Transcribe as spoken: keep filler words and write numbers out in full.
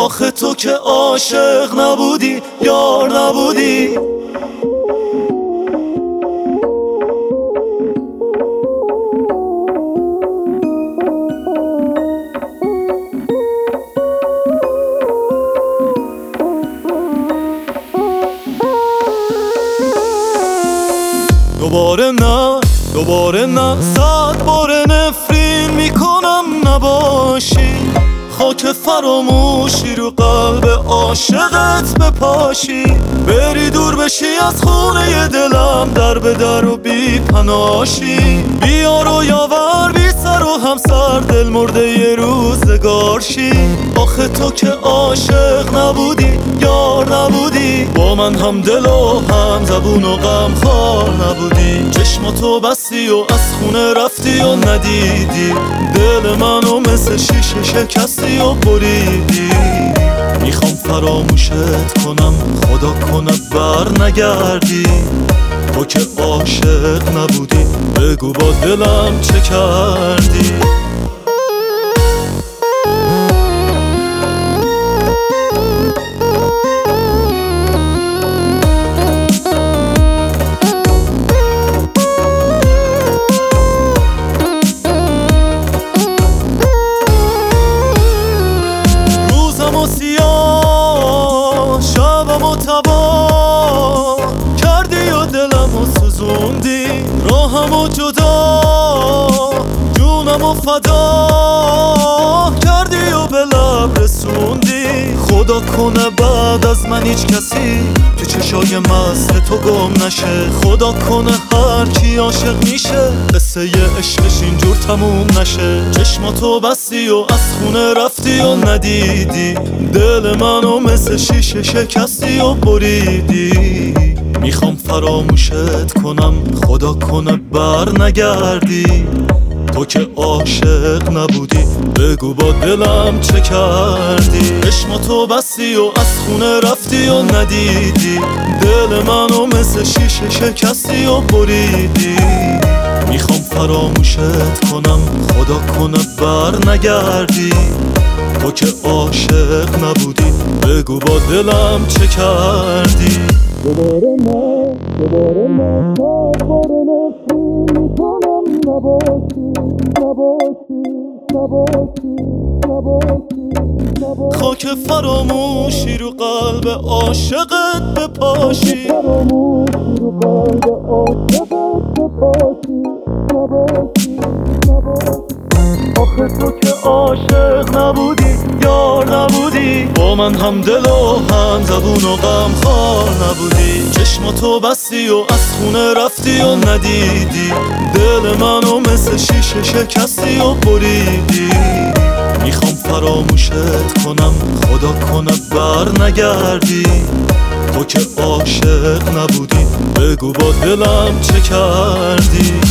آخه تو که عاشق نبودی، یار نبودی. دوباره نه، دوباره نه، صد بار نفرین میکنم نباشی. خاک فراموشی رو قلب عاشقت بپاشی. بری دور بشی از خونه دلم، در به در و بی پناشی. بیار و یاور بی سر و همسر، دل مرده یه روزگارشی. آخه تو که عاشق نبودی، یار نبودی. با من هم دل و هم زبون و غم خوار نبودی. چشماتو بستی و از خونه رفتی و ندیدی. دل منو مثل شیشه شکستی و بریدی. میخوام فراموشت کنم، خدا کنه بر نگردی. تو که عاشق نبودی، بگو با دلم چه کردی. سیاه شبم و تبا کردی و دلم و سوزوندی. راهم و جدا جونم و فدا کردی و به لب رسوندی. خدا کنه بعد از من هیچ کسی تو چشای مست تو گم نشه. خدا کنه هر کی عاشق میشه قصه ی عشقش اینجور تموم نشه. چشماتو بستی و از خونه رفتی و ندیدی. دل منو مثل شیشه شکستی و بریدی. میخوام فراموشت کنم، خدا کنه بر نگردی. تو که عاشق نبودی، بگو با دلم چه کردی. چشماتو بستی و از خونه رفتی و ندیدی. دل منو مثل شیشه شکستی و بریدی. میخوام فراموشت کنم، خدا کنه بر نگردی. تو که عاشق نبودی، بگو با دلم چه کردی. دوباره نه، دوباره نه، دوباره نفرین میکنم نباشی، نباشی، نباشی، نباشی، نباشی. خاک فراموشی رو قلب عاشقت بپاشی. فراموشی رو قلب عاشقت بپاشی. نباشی، نباشی. آخه تو که عاشق نبودی، یار نبودی. با من هم دل و هم زبون و غم خوار نبودی. چشماتو بستی و از خونه رفتی و ندیدی. دل منو مثل شیشه شکستی و بریدی. میخوام فراموشت کنم، خدا کنه بر نگردی. تو که عاشق نبودی، بگو با دلم چه کردی.